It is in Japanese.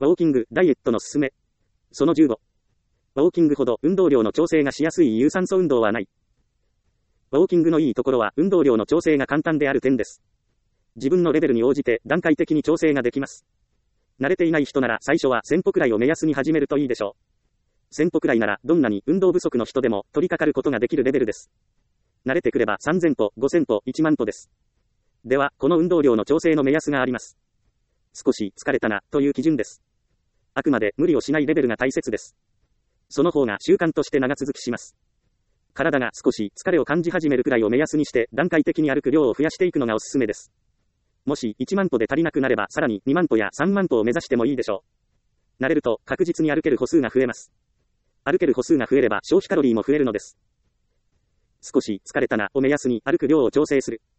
ウォーキング、ダイエットのすすめ。その15。ウォーキングほど運動量の調整がしやすい有酸素運動はない。ウォーキングのいいところは運動量の調整が簡単である点です。自分のレベルに応じて段階的に調整ができます。慣れていない人なら最初は1000歩くらいを目安に始めるといいでしょう。1000歩くらいならどんなに運動不足の人でも取り掛かることができるレベルです。慣れてくれば3000歩、5000歩、1万歩です。では、この運動量の調整の目安があります。少し疲れたな、という基準です。あくまで無理をしないレベルが大切です。その方が習慣として長続きします。体が少し疲れを感じ始めるくらいを目安にして段階的に歩く量を増やしていくのがおすすめです。もし1万歩で足りなくなればさらに2万歩や3万歩を目指してもいいでしょう。慣れると確実に歩ける歩数が増えます。歩ける歩数が増えれば消費カロリーも増えるのです。少し疲れたなを目安に歩く量を調整する。